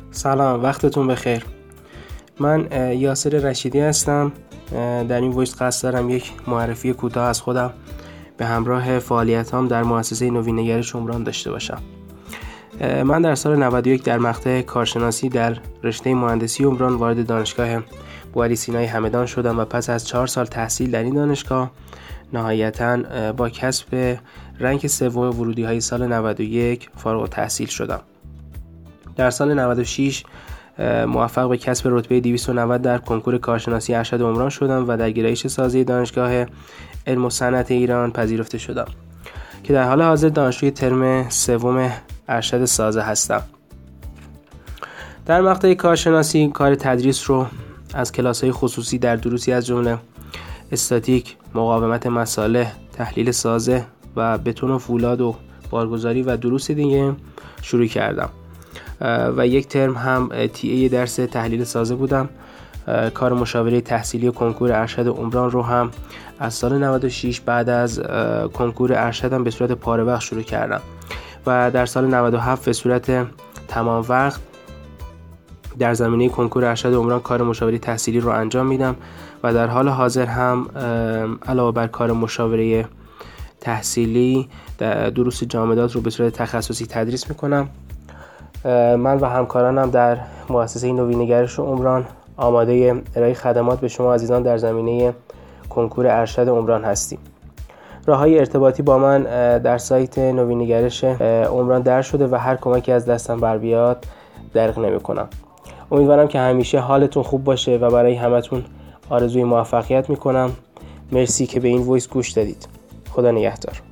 سلام، وقتتون بخیر. من یاسر رشیدی هستم. در این وایس قصد دارم یک معرفی کوتاه از خودم به همراه فعالیتام در مؤسسه نوین‌نگرش عمران داشته باشم. من در سال 91 در مقطع کارشناسی در رشته مهندسی عمران وارد دانشگاه بوعلی سینای همدان شدم و پس از 4 سال تحصیل در این دانشگاه نهایتاً با کسب رنک سوم ورودی‌های سال 91 فارغ التحصیل شدم. در سال 96 موفق به کسب رتبه 290 در کنکور کارشناسی ارشد عمران شدم و در گرایش سازی دانشگاه علم و صنعت ایران پذیرفته شدم که در حال حاضر دانشجوی ترم سوم ارشد سازه هستم. در مقطع کارشناسی کار تدریس رو از کلاس‌های خصوصی در دروسی از جمله استاتیک، مقاومت مصالح، تحلیل سازه و بتون و فولاد و بارگذاری و دروس دیگه شروع کردم و یک ترم هم تی درس تحلیل سازه بودم. کار مشاوره تحصیلی و کنکور ارشد عمران رو هم از سال 96 بعد از کنکور ارشدم به صورت پاره وقت شروع کردم و در سال 97 به صورت تمام وقت در زمینه کنکور ارشد عمران کار مشاوره تحصیلی رو انجام میدم و در حال حاضر هم علاوه بر کار مشاوره تحصیلی دروس جامدات رو به صورت تخصصی تدریس میکنم. من و همکارانم در مؤسسه نوین‌نگرش عمران آماده ارائه خدمات به شما عزیزان در زمینه کنکور ارشد عمران هستیم. راههای ارتباطی با من در سایت نوین‌نگرش عمران در شده و هر کمکی از دستم بر بیاد دریغ نمی‌کنم. امیدوارم که همیشه حالتون خوب باشه و برای همتون آرزوی موفقیت می‌کنم. مرسی که به این وایس گوش دادید. خدا نگهدار.